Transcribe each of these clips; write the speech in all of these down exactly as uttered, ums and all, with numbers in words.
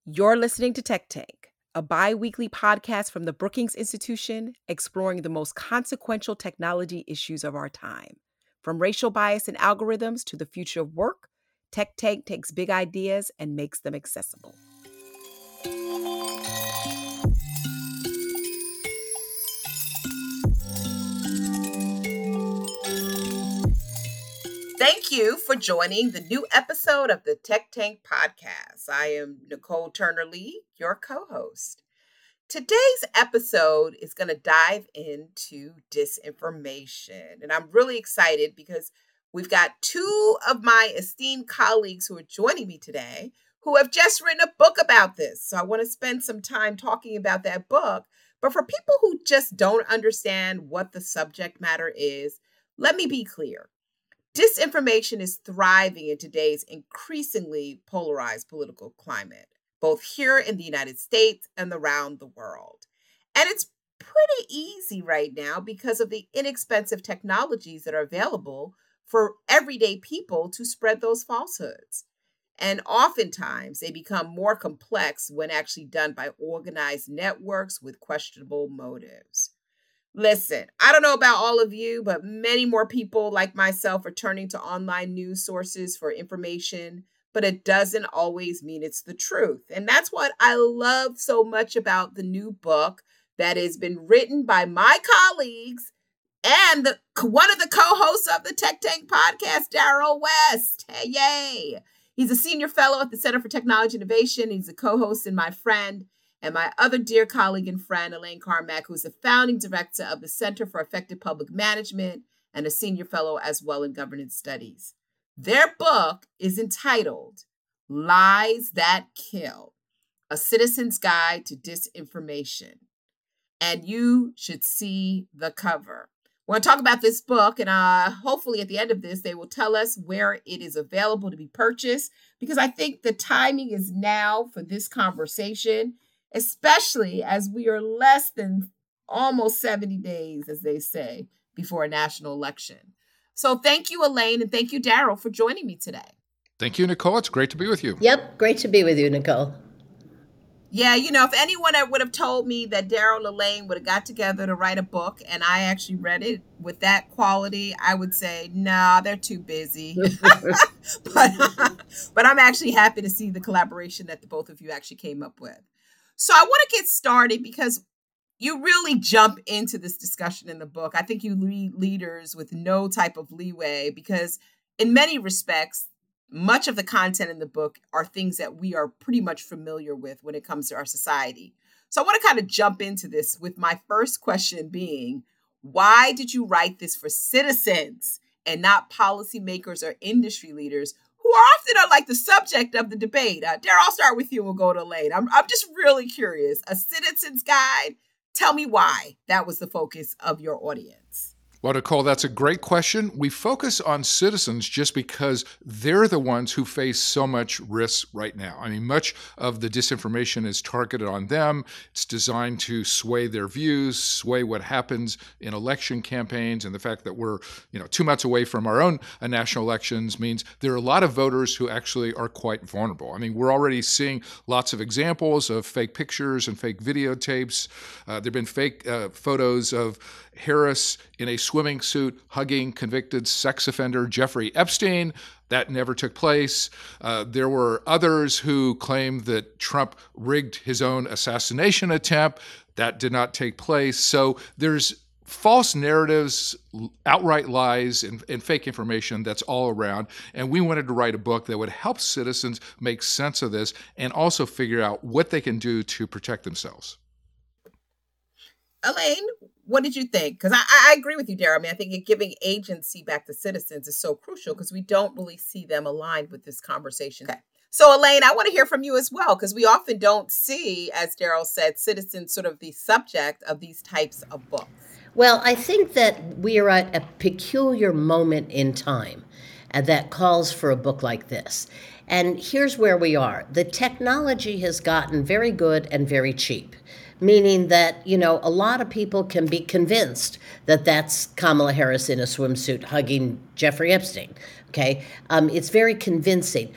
You're listening to Tech Tank, a bi-weekly podcast from the Brookings Institution exploring the most consequential technology issues of our time. From racial bias and algorithms to the future of work, Tech Tank takes big ideas and makes them accessible. Thank you for joining the new episode of the Tech Tank podcast. I am Nicole Turner-Lee, your co-host. Today's episode is going to dive into disinformation, and I'm really excited because we've got two of my esteemed colleagues who are joining me today who have just written a book about this. So I want to spend some time talking about that book. But for people who just don't understand what the subject matter is, let me be clear. Disinformation is thriving in today's increasingly polarized political climate, both here in the United States and around the world. And it's pretty easy right now because of the inexpensive technologies that are available for everyday people to spread those falsehoods. And oftentimes they become more complex when actually done by organized networks with questionable motives. Listen, I don't know about all of you, but many more people like myself are turning to online news sources for information, but it doesn't always mean it's the truth. And that's what I love so much about the new book that has been written by my colleagues and the, one of the co-hosts of the Tech Tank podcast, Daryl West. Hey, yay. He's a senior fellow at the Center for Technology Innovation. He's a co-host and my friend. And my other dear colleague and friend, Elaine Carmack, who's the founding director of the Center for Effective Public Management and a senior fellow as well in governance studies. Their book is entitled Lies That Kill, A Citizen's Guide to Disinformation. And you should see the cover. We're going to talk about this book, and uh, hopefully at the end of this, they will tell us where it is available to be purchased, because I think the timing is now for this conversation, especially as we are less than almost seventy days, as they say, before a national election. So thank you, Elaine, and thank you, Daryl, for joining me today. Thank you, Nicole. It's great to be with you. Yep, great to be with you, Nicole. Yeah, you know, if anyone would have told me that Daryl and Elaine would have got together to write a book and I actually read it with that quality, I would say, nah, they're too busy. but, but I'm actually happy to see the collaboration that the both of you actually came up with. So I want to get started because you really jump into this discussion in the book. I think you lead leaders with no type of leeway because in many respects, much of the content in the book are things that we are pretty much familiar with when it comes to our society. So I want to kind of jump into this with my first question being, why did you write this for citizens and not policymakers or industry leaders who are often are like the subject of the debate? Uh, Daryl, I'll start with you and we'll go to Elaine. I'm, I'm just really curious. A citizen's guide. Tell me why that was the focus of your audience. Well, Nicole, that's a great question. We focus on citizens just because they're the ones who face so much risk right now. I mean, much of the disinformation is targeted on them. It's designed to sway their views, sway what happens in election campaigns. And the fact that we're, you know, two months away from our own uh, national elections means there are a lot of voters who actually are quite vulnerable. I mean, we're already seeing lots of examples of fake pictures and fake videotapes. Uh, there have been fake uh, photos of Harris in a swimming suit hugging convicted sex offender Jeffrey Epstein. That never took place. Uh, there were others who claimed that Trump rigged his own assassination attempt. That did not take place. So there's false narratives, outright lies, and, and fake information that's all around. And we wanted to write a book that would help citizens make sense of this and also figure out what they can do to protect themselves. Elaine, what did you think? Because I, I agree with you, Daryl. I mean, I think giving agency back to citizens is so crucial because we don't really see them aligned with this conversation. Okay. So, Elaine, I want to hear from you as well, because we often don't see, as Daryl said, citizens sort of the subject of these types of books. Well, I think that we are at a peculiar moment in time uh, that calls for a book like this. And here's where we are. The technology has gotten very good and very cheap. Meaning that, you know, a lot of people can be convinced that that's Kamala Harris in a swimsuit hugging Jeffrey Epstein, okay? Um, it's very convincing.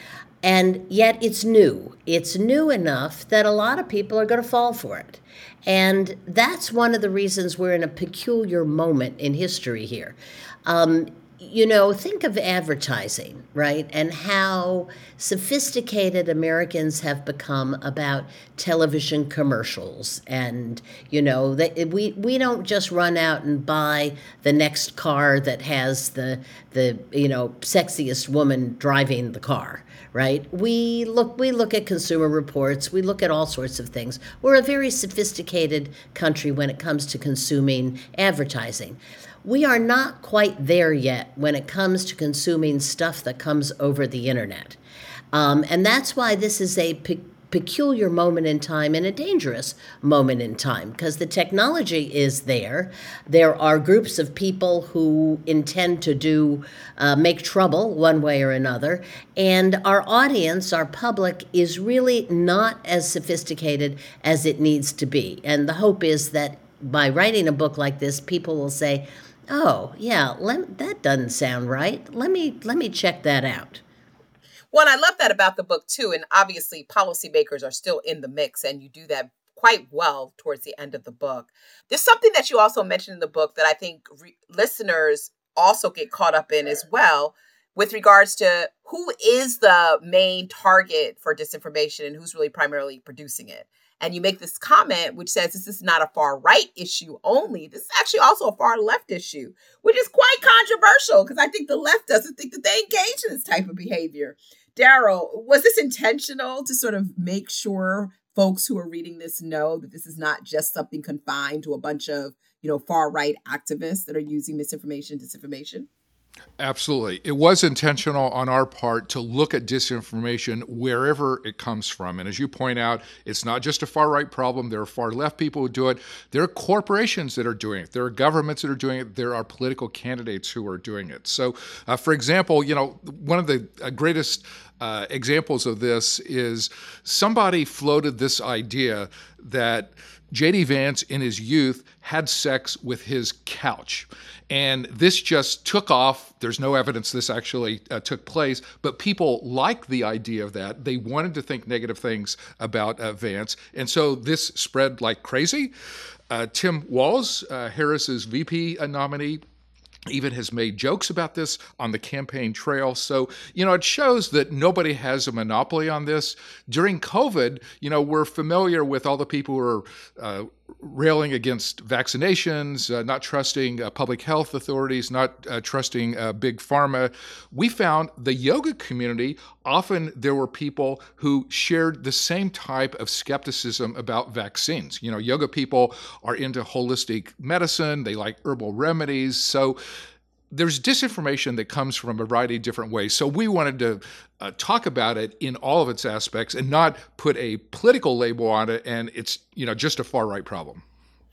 And yet it's new. It's new enough that a lot of people are going to fall for it. And that's one of the reasons we're in a peculiar moment in history here. Um, you know, think of advertising, right? And how sophisticated Americans have become about television commercials. And, you know, that we, we don't just run out and buy the next car that has the, the, you know, sexiest woman driving the car, right? We look, we look at Consumer Reports. We look at all sorts of things. We're a very sophisticated country when it comes to consuming advertising. We are not quite there yet when it comes to consuming stuff that comes over the internet. Um, and that's why this is a pe- peculiar moment in time and a dangerous moment in time, because the technology is there. There are groups of people who intend to do uh, make trouble one way or another. And our audience, our public, is really not as sophisticated as it needs to be. And the hope is that by writing a book like this, people will say, oh, yeah, let, that doesn't sound right. Let me let me check that out. Well, and I love that about the book, too. And obviously, policymakers are still in the mix, and you do that quite well towards the end of the book. There's something that you also mentioned in the book that I think re- listeners also get caught up in as well, with regards to who is the main target for disinformation and who's really primarily producing it. And you make this comment which says this is not a far right issue only. This is actually also a far left issue, which is quite controversial because I think the left doesn't think that they engage in this type of behavior. Daryl, was this intentional to sort of make sure folks who are reading this know that this is not just something confined to a bunch of, you know, far right activists that are using misinformation, disinformation? Absolutely. It was intentional on our part to look at disinformation wherever it comes from. And as you point out, it's not just a far-right problem. There are far-left people who do it. There are corporations that are doing it. There are governments that are doing it. There are political candidates who are doing it. So, uh, for example, you know, one of the uh, greatest uh, examples of this is somebody floated this idea that J D Vance in his youth had sex with his couch. And this just took off. There's no evidence this actually uh, took place, but people liked the idea of that. They wanted to think negative things about uh, Vance. And so this spread like crazy. Uh, Tim Walz, uh, Harris's V P nominee, even has made jokes about this on the campaign trail. So, you know, it shows that nobody has a monopoly on this. During COVID, you know, we're familiar with all the people who are uh, railing against vaccinations, uh, not trusting uh, public health authorities, not uh, trusting uh, big pharma. We found the yoga community, often there were people who shared the same type of skepticism about vaccines. You know, yoga people are into holistic medicine. They like herbal remedies. So there's disinformation that comes from a variety of different ways. So we wanted to uh, talk about it in all of its aspects and not put a political label on it and it's, you know, just a far-right problem.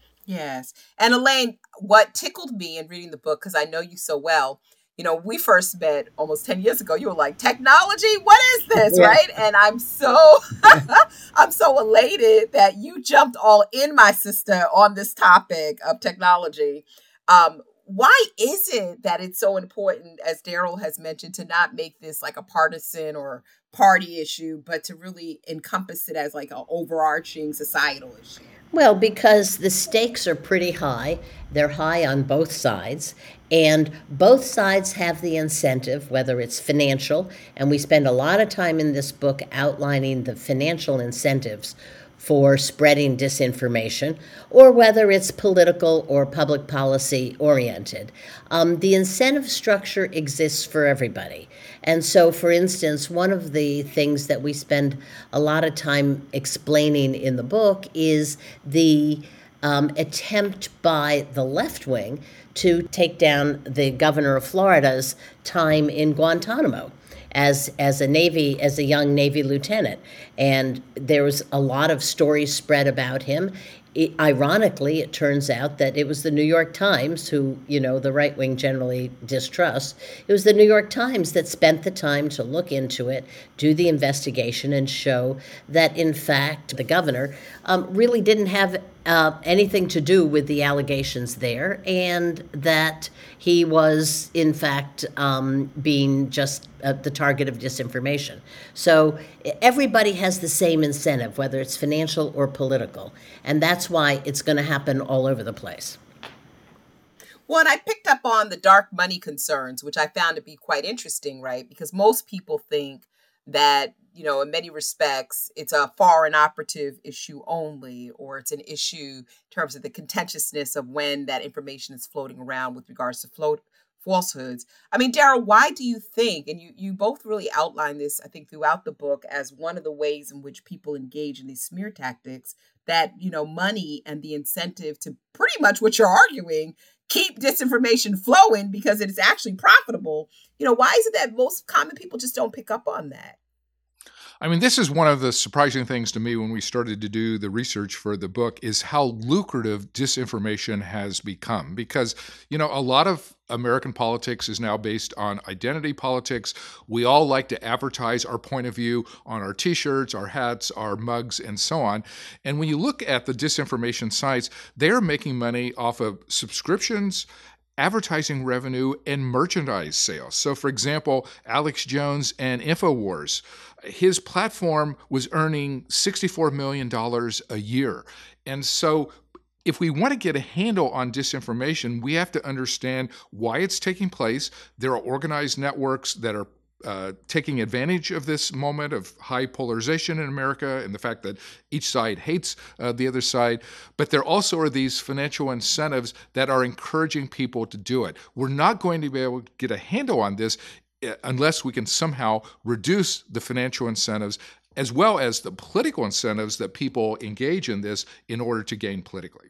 Yes. And Elaine, what tickled me in reading the book, because I know you so well, you know, we first met almost ten years ago. You were like, technology, what is this, yeah. Right? And I'm so, I'm so elated that you jumped all in, my sister, on this topic of technology. Um, Why is it that it's so important, as Daryl has mentioned, to not make this like a partisan or party issue, but to really encompass it as like an overarching societal issue? Well, because the stakes are pretty high. They're high on both sides. And both sides have the incentive, whether it's financial, and we spend a lot of time in this book outlining the financial incentives for spreading disinformation, or whether it's political or public policy oriented. Um, the incentive structure exists for everybody. And so, for instance, one of the things that we spend a lot of time explaining in the book is the um, attempt by the left wing to take down the governor of Florida's time in Guantanamo as as a Navy, as a young Navy lieutenant. And there was a lot of stories spread about him. It, ironically, it turns out that it was the New York Times, who, you know, the right wing generally distrusts. It was the New York Times that spent the time to look into it, do the investigation, and show that, in fact, the governor um, really didn't have uh, anything to do with the allegations there, and that he was, in fact, um, being just uh, the target of disinformation. So everybody has the same incentive, whether it's financial or political, and that's why it's going to happen all over the place. Well, and I picked up on the dark money concerns, which I found to be quite interesting, right? Because most people think that, you know, in many respects, it's a foreign operative issue only, or it's an issue in terms of the contentiousness of when that information is floating around with regards to float falsehoods. I mean, Daryl, why do you think, and you, you both really outline this, I think, throughout the book as one of the ways in which people engage in these smear tactics, that, you know, money and the incentive to pretty much what you're arguing, keep disinformation flowing because it is actually profitable. You know, why is it that most common people just don't pick up on that? I mean, this is one of the surprising things to me when we started to do the research for the book is how lucrative disinformation has become. Because, you know, a lot of American politics is now based on identity politics. We all like to advertise our point of view on our t-shirts, our hats, our mugs, and so on. And when you look at the disinformation sites, they're making money off of subscriptions, advertising revenue, and merchandise sales. So, for example, Alex Jones and InfoWars, his platform was earning sixty-four million dollars a year. And so if we want to get a handle on disinformation, we have to understand why it's taking place. There are organized networks that are Uh, taking advantage of this moment of high polarization in America and the fact that each side hates uh, the other side. But there also are these financial incentives that are encouraging people to do it. We're not going to be able to get a handle on this uh, unless we can somehow reduce the financial incentives as well as the political incentives that people engage in this in order to gain politically.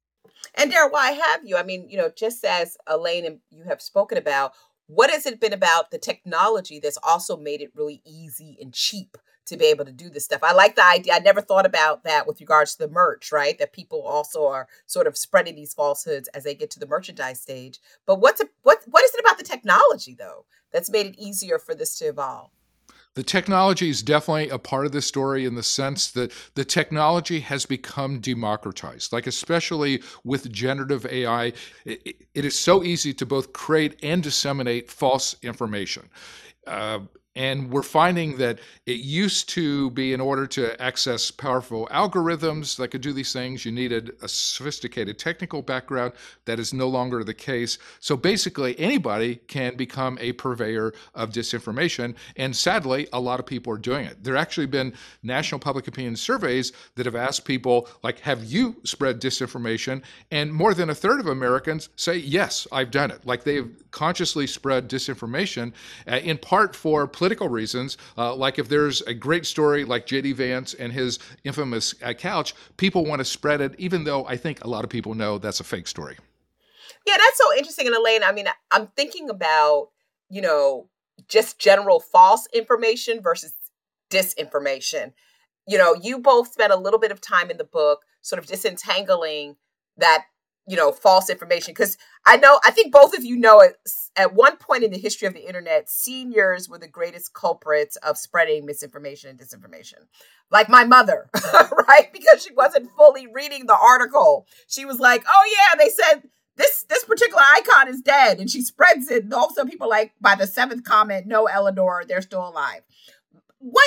And Daryl, why have you? I mean, you know, just as Elaine and you have spoken about, what has it been about the technology that's also made it really easy and cheap to be able to do this stuff? I like the idea. I never thought about that with regards to the merch, right? That people also are sort of spreading these falsehoods as they get to the merchandise stage. But what's a, what what is it about the technology, though, that's made it easier for this to evolve? The technology is definitely a part of this story in the sense that the technology has become democratized, like especially with generative A I. It, it is so easy to both create and disseminate false information. Uh, And we're finding that it used to be in order to access powerful algorithms that could do these things, you needed a sophisticated technical background. That is no longer the case. So basically, anybody can become a purveyor of disinformation. And sadly, a lot of people are doing it. There have actually been national public opinion surveys that have asked people, like, have you spread disinformation? And more than a third of Americans say, yes, I've done it. Like they've consciously spread disinformation, uh, in part for political reasons. Uh, like if there's a great story like J D Vance and his infamous uh, couch, people want to spread it, even though I think a lot of people know that's a fake story. Yeah, that's so interesting. And Elaine, I mean, I'm thinking about, you know, just general false information versus disinformation. You know, you both spent a little bit of time in the book sort of disentangling that, you know, false information. Because I know, I think both of you know it, at one point in the history of the internet, seniors were the greatest culprits of spreading misinformation and disinformation. Like my mother, right? Because she wasn't fully reading the article. She was like, oh yeah, they said this this particular icon is dead. And she spreads it. And all of a sudden people are like, by the seventh comment, no, Eleanor, they're still alive. What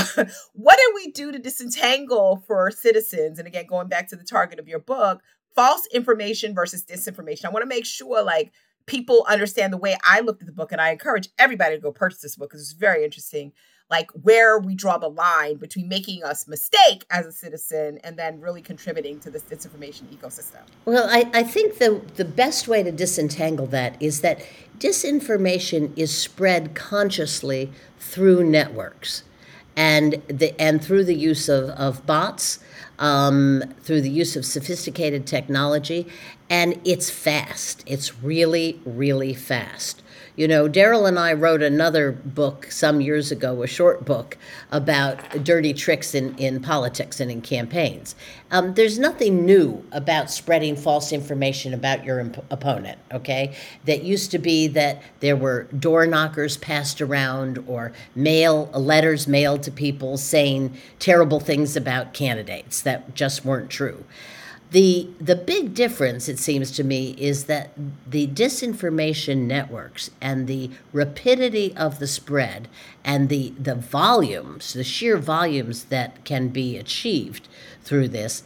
what do we do to disentangle for citizens? And again, going back to the target of your book, false information versus disinformation. I want to make sure like people understand the way I looked at the book, and I encourage everybody to go purchase this book because it's very interesting, like where we draw the line between making us mistake as a citizen and then really contributing to this disinformation ecosystem. Well, I, I think the, the best way to disentangle that is that disinformation is spread consciously through networks and the and through the use of, of bots, um, through the use of sophisticated technology, and it's fast. It's really, really fast. You know, Daryl and I wrote another book some years ago, a short book about dirty tricks in, in politics and in campaigns. Um, there's nothing new about spreading false information about your imp- opponent, okay? That used to be that there were door knockers passed around or mail letters mailed to people saying terrible things about candidates that just weren't true. The the big difference, it seems to me, is that the disinformation networks and the rapidity of the spread and the the volumes, the sheer volumes that can be achieved through this,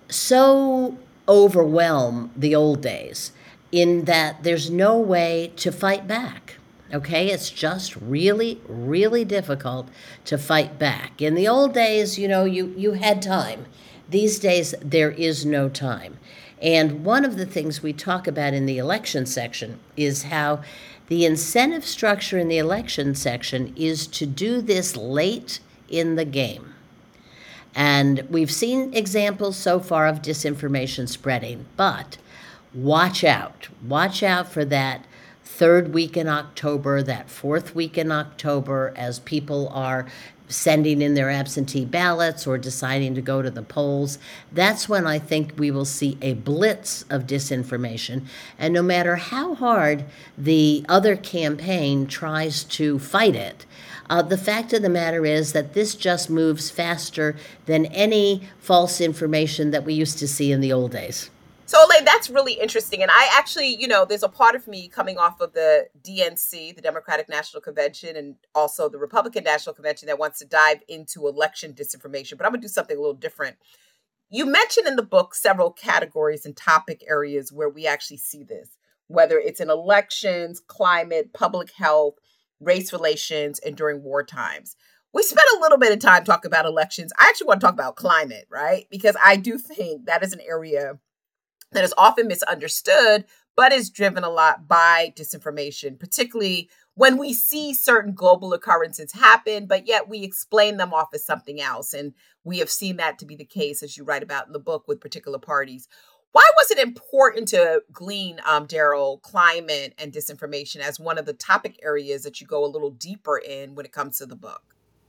so overwhelm the old days in that there's no way to fight back. Okay, it's just really, really difficult to fight back. In the old days, you know, you, you had time. These days, there is no time. And one of the things we talk about in the election section is how the incentive structure in the election section is to do this late in the game. And we've seen examples so far of disinformation spreading, but watch out. Watch out for that third week in October, that fourth week in October, as people are sending in their absentee ballots or deciding to go to the polls. That's when I think we will see a blitz of disinformation. And no matter how hard the other campaign tries to fight it, uh, the fact of the matter is that this just moves faster than any false information that we used to see in the old days. So, Elaine, that's really interesting. And I actually, you know, there's a part of me coming off of the D N C, the Democratic National Convention, and also the Republican National Convention that wants to dive into election disinformation. But I'm going to do something a little different. You mentioned in the book several categories and topic areas where we actually see this, whether it's in elections, climate, public health, race relations, and during war times. We spent a little bit of time talking about elections. I actually want to talk about climate, right? Because I do think that is an area that is often misunderstood, but is driven a lot by disinformation, particularly when we see certain global occurrences happen, but yet we explain them off as something else. And we have seen that to be the case, as you write about in the book, with particular parties. Why was it important to glean, um, Daryl, climate and disinformation as one of the topic areas that you go a little deeper in when it comes to the book?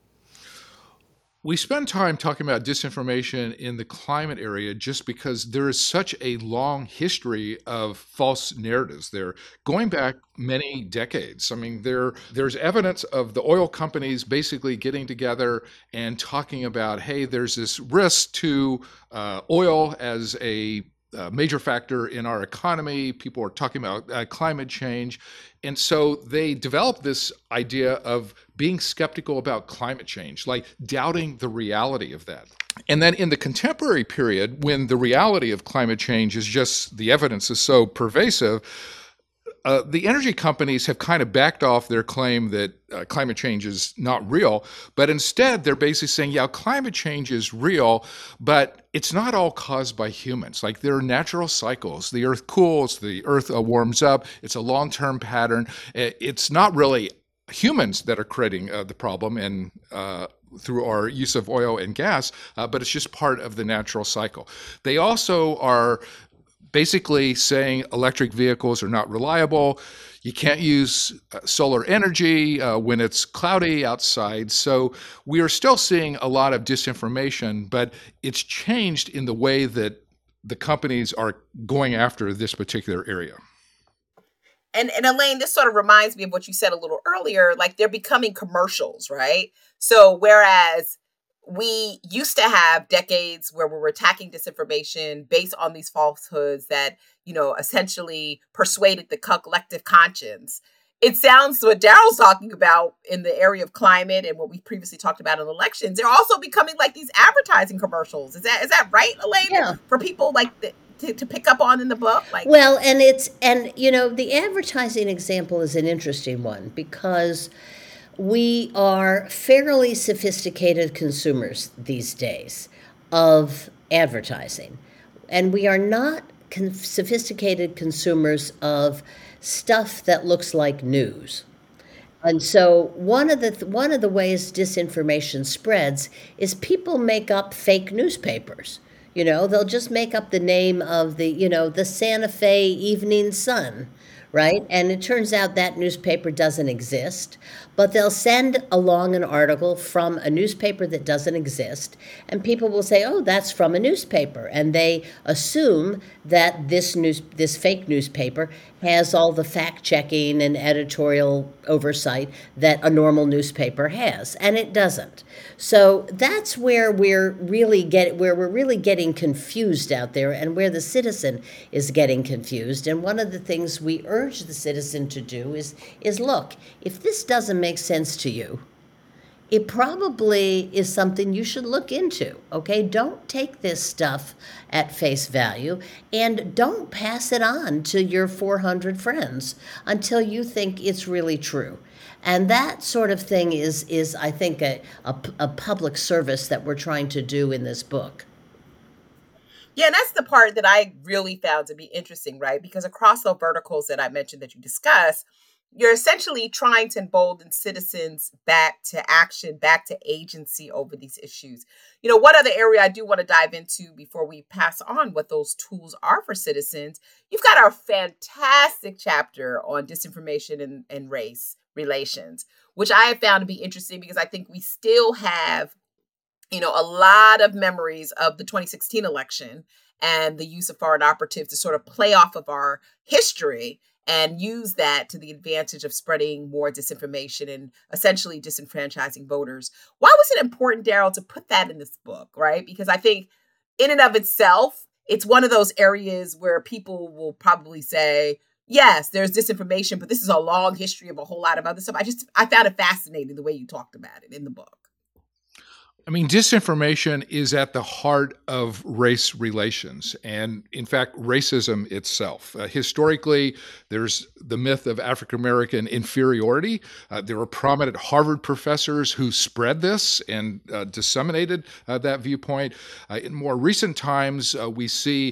We spend time talking about disinformation in the climate area just because there is such a long history of false narratives there, going back many decades. I mean, there there's evidence of the oil companies basically getting together and talking about, hey, there's this risk to uh, oil as a uh, major factor in our economy. People are talking about uh, climate change. And so they developed this idea of being skeptical about climate change, like doubting the reality of that. And then in the contemporary period, when the reality of climate change is just, the evidence is so pervasive, uh, the energy companies have kind of backed off their claim that uh, climate change is not real, but instead they're basically saying, yeah, climate change is real, but it's not all caused by humans. Like, there are natural cycles. The earth cools, the earth uh, warms up. It's a long-term pattern. It's not really humans that are creating uh, the problem and uh, through our use of oil and gas, uh, but it's just part of the natural cycle. They also are basically saying electric vehicles are not reliable. You can't use uh, solar energy uh, when it's cloudy outside. So we are still seeing a lot of disinformation, but it's changed in the way that the companies are going after this particular area. And, and Elaine, this sort of reminds me of what you said a little earlier, like they're becoming commercials, right? So whereas we used to have decades where we were attacking disinformation based on these falsehoods that, you know, essentially persuaded the collective conscience. It sounds what Daryl's talking about in the area of climate and what we previously talked about in elections. They're also becoming like these advertising commercials. Is that is that right, Elaine? Yeah. For people like the, to, to pick up on in the book? Like, well, and it's, and you know, the advertising example is an interesting one because we are fairly sophisticated consumers these days of advertising, and we are not con- sophisticated consumers of stuff that looks like news. And so one of the th- one of the ways disinformation spreads is people make up fake newspapers. You know, they'll just make up the name of the, you know, the Santa Fe Evening Sun, right? And it turns out that newspaper doesn't exist, but they'll send along an article from a newspaper that doesn't exist, and people will say, oh, that's from a newspaper. And they assume that this news, this fake newspaper has all the fact checking and editorial oversight that a normal newspaper has, and it doesn't. So that's where we're really get where we're really getting confused out there, and where the citizen is getting confused. And one of the things we urge the citizen to do is is look, if this doesn't make sense to you, it probably is something you should look into, okay? Don't take this stuff at face value, and don't pass it on to your four hundred friends until you think it's really true. And that sort of thing is, is I think, a, a, a public service that we're trying to do in this book. Yeah, and that's the part that I really found to be interesting, right? Because across the verticals that I mentioned that you discuss, you're essentially trying to embolden citizens back to action, back to agency over these issues. You know, one other area I do want to dive into before we pass on what those tools are for citizens, you've got our fantastic chapter on disinformation and, and race relations, which I have found to be interesting because I think we still have, you know, a lot of memories of the twenty sixteen election and the use of foreign operatives to sort of play off of our history and use that to the advantage of spreading more disinformation and essentially disenfranchising voters. Why was it important, Daryl, to put that in this book, right? Because I think in and of itself, it's one of those areas where people will probably say, yes, there's disinformation, but this is a long history of a whole lot of other stuff. I just, I found it fascinating the way you talked about it in the book. I mean, disinformation is at the heart of race relations and, in fact, racism itself. Uh, historically, there's the myth of African-American inferiority. Uh, there were prominent Harvard professors who spread this and uh, disseminated uh, that viewpoint. Uh, in more recent times, uh, we see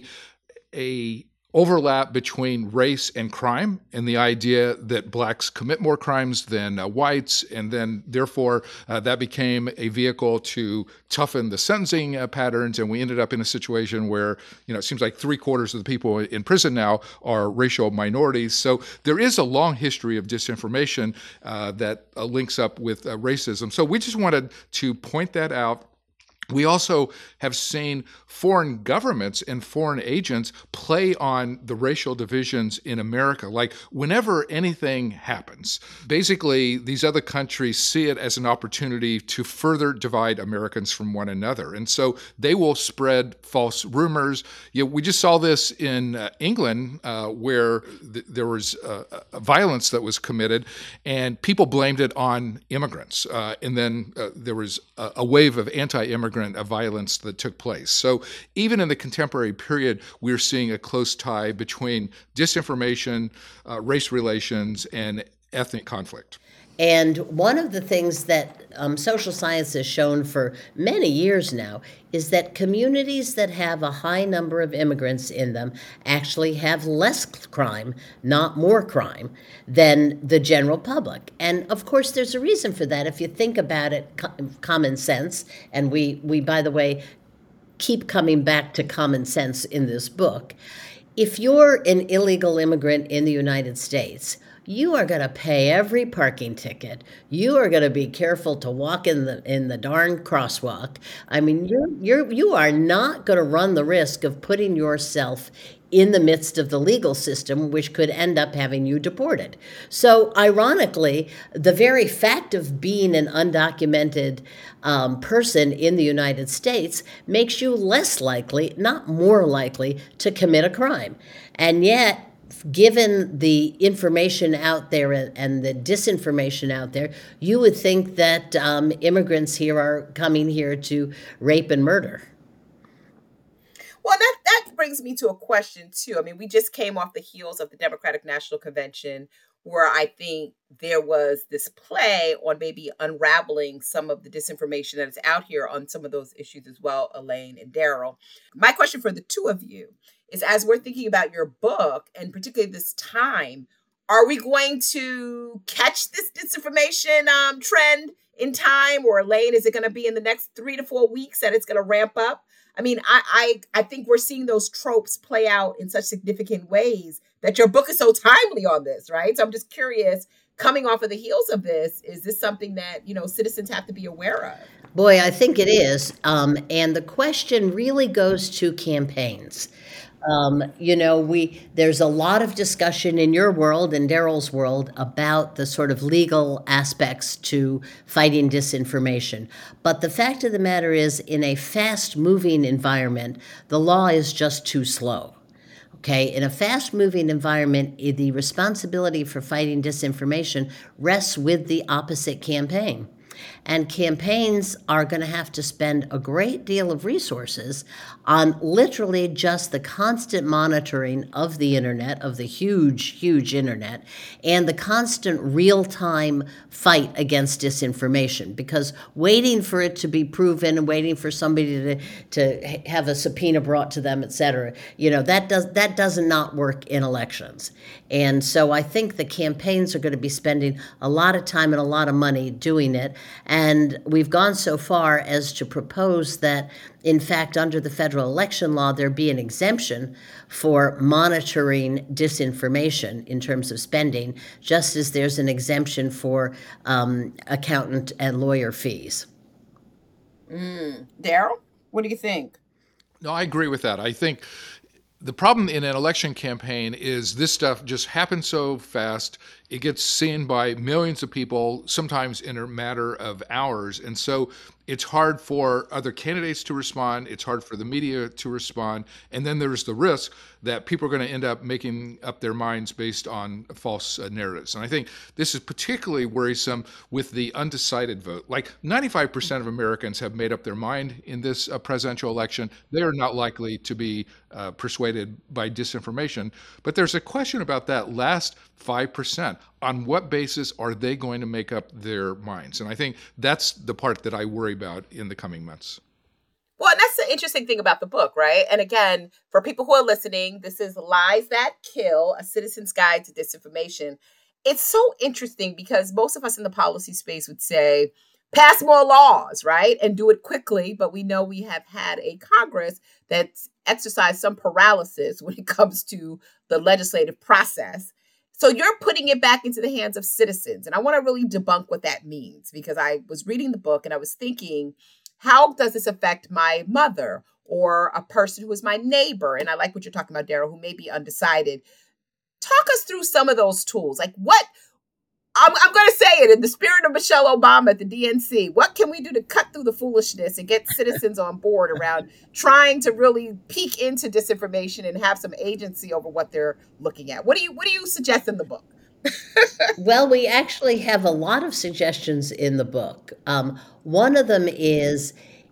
a overlap between race and crime and the idea that blacks commit more crimes than uh, whites, and then therefore uh, that became a vehicle to toughen the sentencing uh, patterns, and we ended up in a situation where, you know, it seems like three quarters of the people in prison now are racial minorities. So there is a long history of disinformation uh, that uh, links up with uh, racism. So we just wanted to point that out. We also have seen foreign governments and foreign agents play on the racial divisions in America. Like whenever anything happens, basically these other countries see it as an opportunity to further divide Americans from one another. And so they will spread false rumors. You know, we just saw this in uh, England uh, where th- there was uh, violence that was committed and people blamed it on immigrants. Uh, and then uh, there was a, a wave of anti-immigrant of violence that took place. So even in the contemporary period, we're seeing a close tie between disinformation, uh, race relations, and ethnic conflict. And one of the things that um, social science has shown for many years now is that communities that have a high number of immigrants in them actually have less crime, not more crime, than the general public. And of course, there's a reason for that. If you think about it, co- common sense, and we, we, by the way, keep coming back to common sense in this book. If you're an illegal immigrant in the United States, you are going to pay every parking ticket. You are going to be careful to walk in the in the darn crosswalk. I mean, you're you're you are not going to run the risk of putting yourself in the midst of the legal system, which could end up having you deported. So, ironically, the very fact of being an undocumented um, person in the United States makes you less likely, not more likely, to commit a crime. And yet, given the information out there and the disinformation out there, you would think that um, immigrants here are coming here to rape and murder. Well, that, that brings me to a question, too. I mean, we just came off the heels of the Democratic National Convention, where I think there was this play on maybe unraveling some of the disinformation that is out here on some of those issues as well, Elaine and Daryl. My question for the two of you is, as we're thinking about your book, and particularly this time, are we going to catch this disinformation um, trend in time? Or, Elaine, is it going to be in the next three to four weeks that it's going to ramp up? I mean, I, I I think we're seeing those tropes play out in such significant ways that your book is so timely on this, right? So I'm just curious, coming off of the heels of this, is this something that, you know, citizens have to be aware of? Boy, I think it is. Um, and the question really goes to campaigns. Um, you know, we there's a lot of discussion in your world and Daryl's world about the sort of legal aspects to fighting disinformation. But the fact of the matter is, in a fast-moving environment, the law is just too slow. Okay, in a fast moving environment, the responsibility for fighting disinformation rests with the opposite campaign. And campaigns are going to have to spend a great deal of resources on literally just the constant monitoring of the internet, of the huge, huge internet, and the constant real time fight against disinformation. Because waiting for it to be proven and waiting for somebody to, to have a subpoena brought to them, et cetera, you know, that does that does not work in elections. And so I think the campaigns are going to be spending a lot of time and a lot of money doing it. And we've gone so far as to propose that, in fact, under the federal election law, there be an exemption for monitoring disinformation in terms of spending, just as there's an exemption for um, accountant and lawyer fees. Mm. Daryl, what do you think? No, I agree with that. I think the problem in an election campaign is this stuff just happens so fast. It gets seen by millions of people, sometimes in a matter of hours. And so it's hard for other candidates to respond. It's hard for the media to respond. And then there's the risk that people are going to end up making up their minds based on false uh, narratives. And I think this is particularly worrisome with the undecided vote. Like ninety-five percent of Americans have made up their mind in this uh, presidential election. They are not likely to be uh, persuaded by disinformation. But there's a question about that last five percent. On what basis are they going to make up their minds? And I think that's the part that I worry about in the coming months. Well, and that's the interesting thing about the book, right? And again, for people who are listening, this is Lies That Kill, A Citizen's Guide to Disinformation. It's so interesting because most of us in the policy space would say, pass more laws, right? And do it quickly. But we know we have had a Congress that's exercised some paralysis when it comes to the legislative process. So you're putting it back into the hands of citizens. And I want to really debunk what that means, because I was reading the book and I was thinking, how does this affect my mother or a person who is my neighbor? And I like what you're talking about, Daryl, who may be undecided. Talk us through some of those tools. Like what, I'm, I'm going to say it in the spirit of Michelle Obama at the D N C, what can we do to cut through the foolishness and get citizens on board around trying to really peek into disinformation and have some agency over what they're looking at? What do you, what do you suggest in the book? Well, we actually have a lot of suggestions in the book. Um, one of them is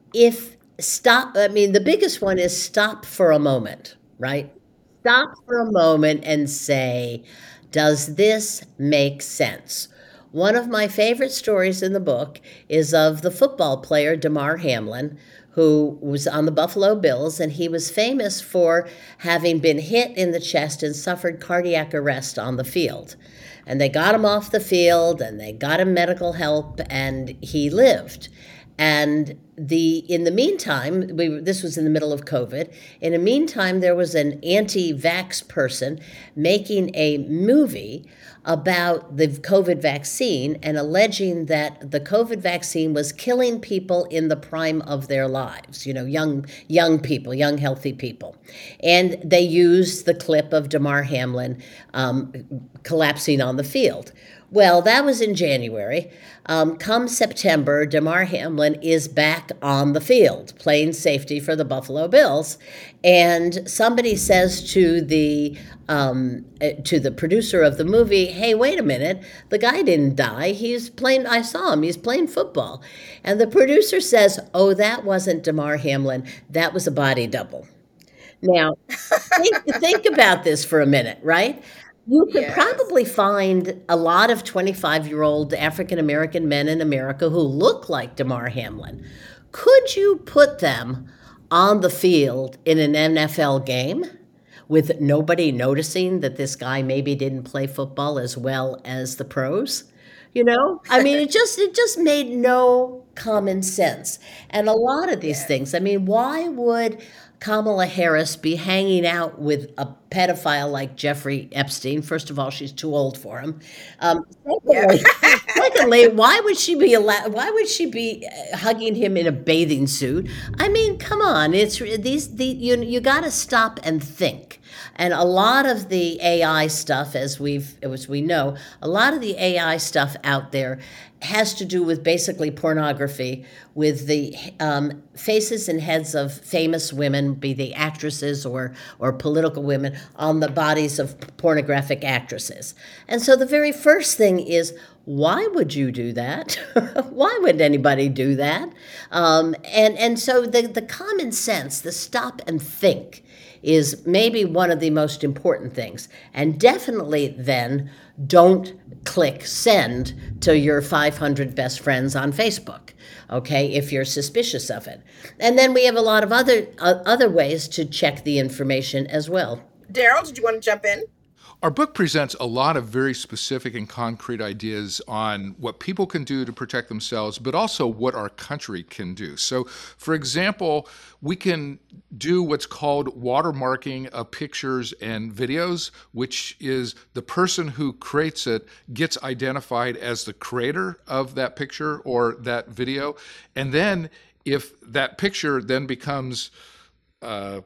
if stop, I mean, the biggest one is stop for a moment, right? Stop for a moment and say, does this make sense? One of my favorite stories in the book is of the football player Damar Hamlin, who was on the Buffalo Bills, and he was famous for having been hit in the chest and suffered cardiac arrest on the field. And they got him off the field, and they got him medical help, and he lived. And the in the meantime, we, this was in the middle of COVID. In the meantime, there was an anti-vax person making a movie about the COVID vaccine and alleging that the COVID vaccine was killing people in the prime of their lives, you know, young young people, young healthy people. And they used the clip of Damar Hamlin um, collapsing on the field. Well, that was in January. Um, come September, Damar Hamlin is back on the field playing safety for the Buffalo Bills, and somebody says to the um, to the producer of the movie, "Hey, wait a minute! The guy didn't die. He's playing. I saw him. He's playing football." And the producer says, "Oh, that wasn't Damar Hamlin. That was a body double." Now, think, think about this for a minute, right? You could Yes. probably find a lot of twenty-five-year-old African-American men in America who look like Damar Hamlin. Could you put them on the field in an N F L game with nobody noticing that this guy maybe didn't play football as well as the pros? You know? I mean, it just it just made no common sense. And a lot of these Yes. things, I mean, why would Kamala Harris be hanging out with a pedophile like Jeffrey Epstein? First of all, she's too old for him. Um, Yeah. secondly, secondly, why would she be allowed? Why would she be uh, hugging him in a bathing suit? I mean, come on! It's these. The, you you got to stop and think. And a lot of the A I stuff, as we've as we know, a lot of the A I stuff out there has to do with basically pornography, with the um, faces and heads of famous women, be they actresses or or political women, on the bodies of pornographic actresses. And so the very first thing is, why would you do that? Why would anybody do that? Um, and and so the the common sense, the stop and think, is maybe one of the most important things. And definitely then don't click send to your five hundred best friends on Facebook, okay, if you're suspicious of it. And then we have a lot of other uh, other ways to check the information as well. Daryl, did you want to jump in? Our book presents a lot of very specific and concrete ideas on what people can do to protect themselves, but also what our country can do. So, for example, we can do what's called watermarking of pictures and videos, which is the person who creates it gets identified as the creator of that picture or that video. And then if that picture then becomes uh,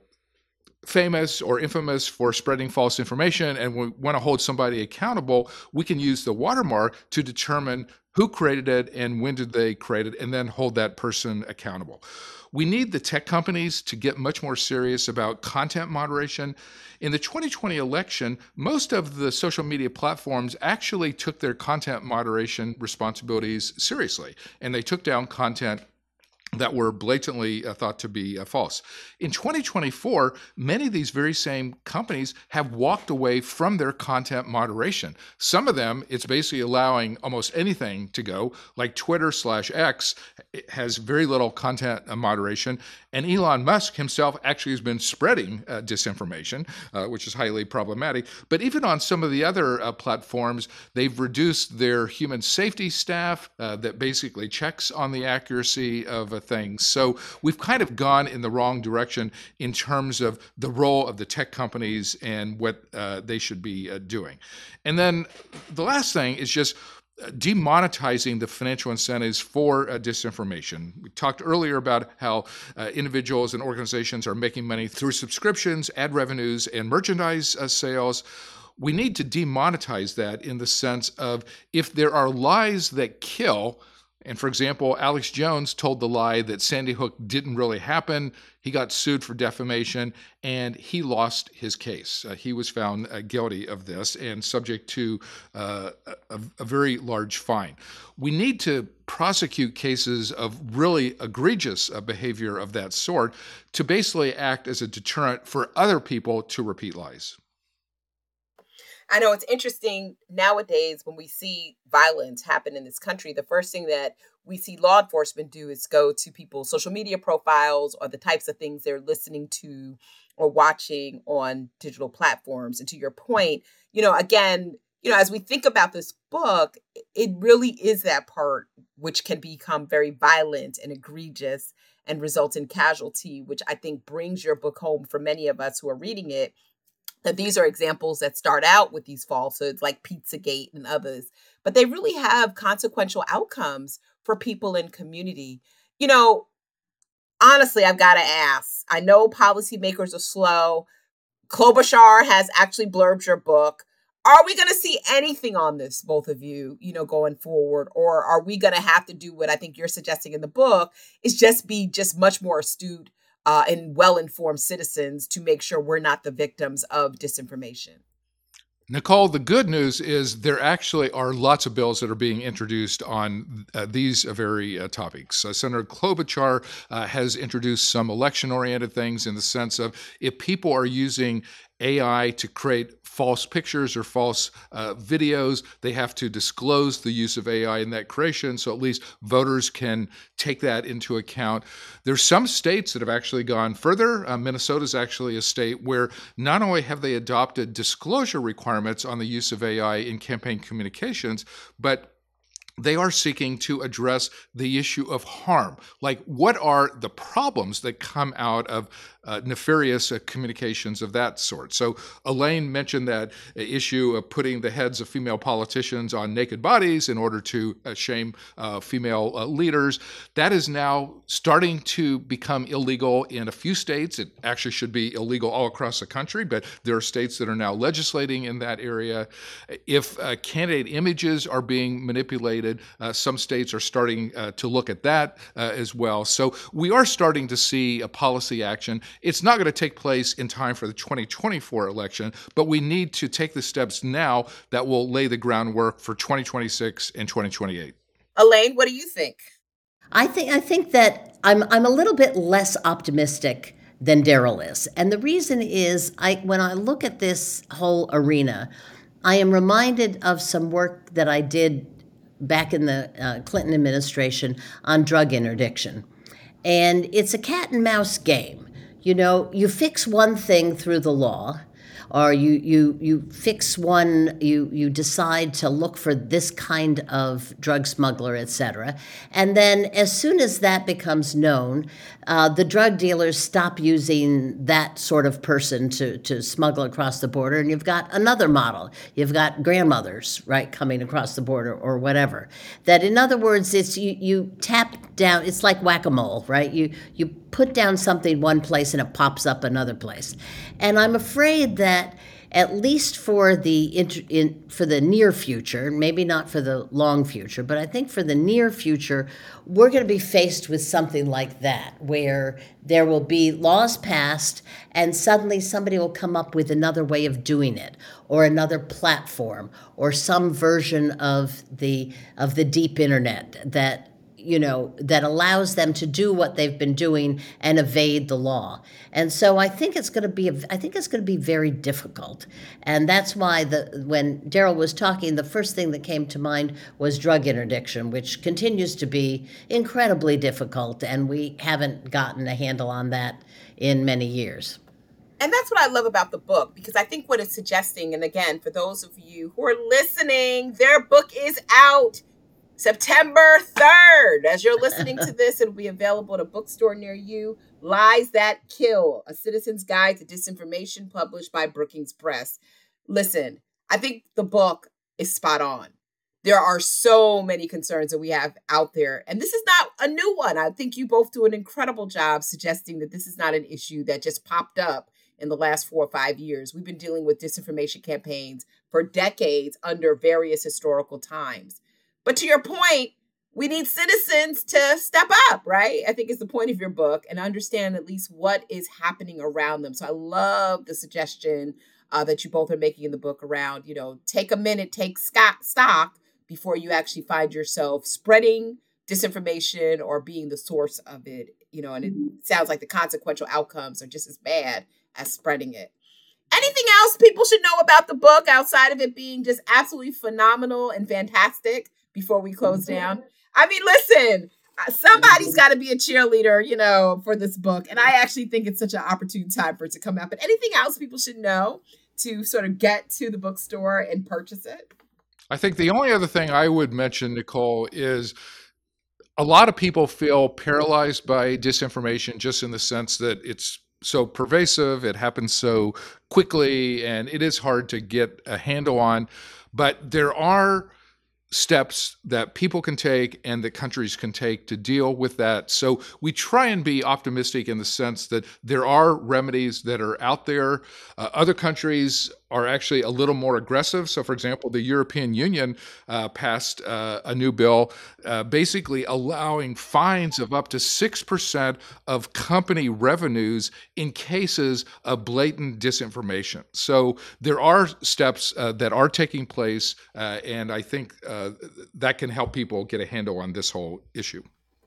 famous or infamous for spreading false information and we want to hold somebody accountable, we can use the watermark to determine who created it and when did they create it, and then hold that person accountable. We need the tech companies to get much more serious about content moderation. In the twenty twenty election, most of the social media platforms actually took their content moderation responsibilities seriously, and they took down content that were blatantly uh, thought to be uh, false. In twenty twenty-four, many of these very same companies have walked away from their content moderation. Some of them, it's basically allowing almost anything to go, like Twitter slash X has very little content uh, moderation, and Elon Musk himself actually has been spreading uh, disinformation, uh, which is highly problematic. But even on some of the other uh, platforms, they've reduced their human safety staff uh, that basically checks on the accuracy of uh, things. So we've kind of gone in the wrong direction in terms of the role of the tech companies and what uh, they should be uh, doing. And then the last thing is just demonetizing the financial incentives for uh, disinformation. We talked earlier about how uh, individuals and organizations are making money through subscriptions, ad revenues, and merchandise uh, sales. We need to demonetize that in the sense of if there are lies that kill, and for example, Alex Jones told the lie that Sandy Hook didn't really happen. He got sued for defamation, and he lost his case. Uh, he was found uh, guilty of this and subject to uh, a, a very large fine. We need to prosecute cases of really egregious uh, behavior of that sort to basically act as a deterrent for other people to repeat lies. I know it's interesting nowadays when we see violence happen in this country, the first thing that we see law enforcement do is go to people's social media profiles or the types of things they're listening to or watching on digital platforms. And to your point, you know, again, you know, as we think about this book, it really is that part which can become very violent and egregious and result in casualty, which I think brings your book home for many of us who are reading it. That these are examples that start out with these falsehoods like Pizzagate and others, but they really have consequential outcomes for people in community. You know, honestly, I've got to ask, I know policymakers are slow. Klobuchar has actually blurbed your book. Are we going to see anything on this, both of you, you know, going forward? Or are we going to have to do what I think you're suggesting in the book is just be just much more astute Uh, and well-informed citizens to make sure we're not the victims of disinformation? Nicole, the good news is there actually are lots of bills that are being introduced on uh, these uh, very uh, topics. Uh, Senator Klobuchar uh, has introduced some election-oriented things in the sense of if people are using A I to create false pictures or false uh, videos, they have to disclose the use of A I in that creation, so at least voters can take that into account. There's some states that have actually gone further. Uh, Minnesota is actually a state where not only have they adopted disclosure requirements on the use of A I in campaign communications, but they are seeking to address the issue of harm. Like, what are the problems that come out of uh, nefarious uh, communications of that sort? So Elaine mentioned that issue of putting the heads of female politicians on naked bodies in order to uh, shame uh, female uh, leaders. That is now starting to become illegal in a few states. It actually should be illegal all across the country, but there are states that are now legislating in that area. If uh, candidate images are being manipulated, Uh, some states are starting uh, to look at that uh, as well. So we are starting to see a policy action. It's not going to take place in time for the twenty twenty-four election, but we need to take the steps now that will lay the groundwork for twenty twenty-six and twenty twenty-eight. Elaine, what do you think? I think I think that I'm I'm a little bit less optimistic than Daryl is. And the reason is I when I look at this whole arena, I am reminded of some work that I did back in the uh, Clinton administration on drug interdiction. And it's a cat and mouse game. You know, you fix one thing through the law, or you you you fix one, you you decide to look for this kind of drug smuggler, et cetera. And then as soon as that becomes known, uh, the drug dealers stop using that sort of person to, to smuggle across the border, and you've got another model. You've got grandmothers, right, coming across the border or whatever. That, in other words, it's you, you tap down, it's like whack-a-mole, right? You you put down something one place and it pops up another place. And I'm afraid that at least for the inter, in, for the near future, maybe not for the long future, but I think for the near future, we're going to be faced with something like that, where there will be laws passed and suddenly somebody will come up with another way of doing it, or another platform, or some version of the of the deep internet that you know, that allows them to do what they've been doing and evade the law. And so I think it's going to be, I think it's going to be very difficult. And that's why the when Daryl was talking, the first thing that came to mind was drug interdiction, which continues to be incredibly difficult, and we haven't gotten a handle on that in many years. And that's what I love about the book, because I think what it's suggesting, and again, for those of you who are listening, their book is out September third. As you're listening to this, it'll be available at a bookstore near you. Lies That Kill, A Citizen's Guide to Disinformation, published by Brookings Press. Listen, I think the book is spot on. There are so many concerns that we have out there, and this is not a new one. I think you both do an incredible job suggesting that this is not an issue that just popped up in the last four or five years. We've been dealing with disinformation campaigns for decades under various historical times. But to your point, we need citizens to step up, right? I think is the point of your book, and understand at least what is happening around them. So I love the suggestion uh, that you both are making in the book around, you know, take a minute, take stock before you actually find yourself spreading disinformation or being the source of it, you know, and it sounds like the consequential outcomes are just as bad as spreading it. Anything else people should know about the book outside of it being just absolutely phenomenal and fantastic before we close down? I mean, listen, somebody's got to be a cheerleader, you know, for this book. And I actually think it's such an opportune time for it to come out. But anything else people should know to sort of get to the bookstore and purchase it? I think the only other thing I would mention, Nicole, is a lot of people feel paralyzed by disinformation, just in the sense that it's so pervasive, it happens so quickly, and it is hard to get a handle on. But there are steps that people can take and that countries can take to deal with that. So we try and be optimistic in the sense that there are remedies that are out there. Uh, other countries are actually a little more aggressive. So, for example, the European Union uh, passed uh, a new bill uh, basically allowing fines of up to six percent of company revenues in cases of blatant disinformation. So there are steps uh, that are taking place, uh, and I think uh, that can help people get a handle on this whole issue.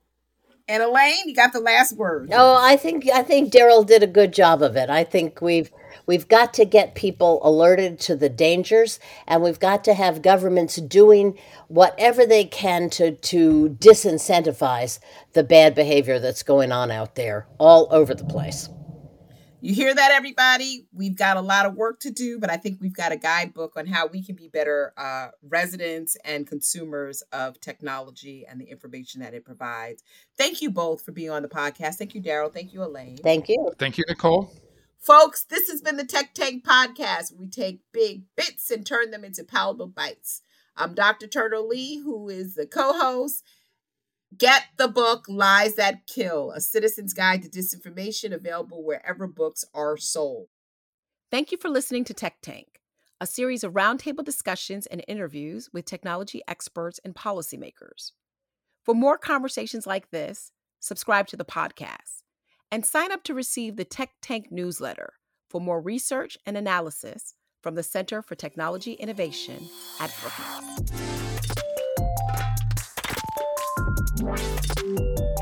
And Elaine, you got the last word. Oh, I think I think Daryl did a good job of it. I think we've we've got to get people alerted to the dangers, and we've got to have governments doing whatever they can to to disincentivize the bad behavior that's going on out there all over the place. You hear that, everybody? We've got a lot of work to do, but I think we've got a guidebook on how we can be better uh, residents and consumers of technology and the information that it provides. Thank you both for being on the podcast. Thank you, Daryl. Thank you, Elaine. Thank you. Thank you, Nicole. Folks, this has been the Tech Tank Podcast. We take big bits and turn them into palatable bites. I'm Doctor Turner Lee, who is the co-host. Get the book, Lies That Kill, A Citizen's Guide to Disinformation, available wherever books are sold. Thank you for listening to Tech Tank, a series of roundtable discussions and interviews with technology experts and policymakers. For more conversations like this, subscribe to the podcast and sign up to receive the Tech Tank newsletter for more research and analysis from the Center for Technology Innovation at Brookings.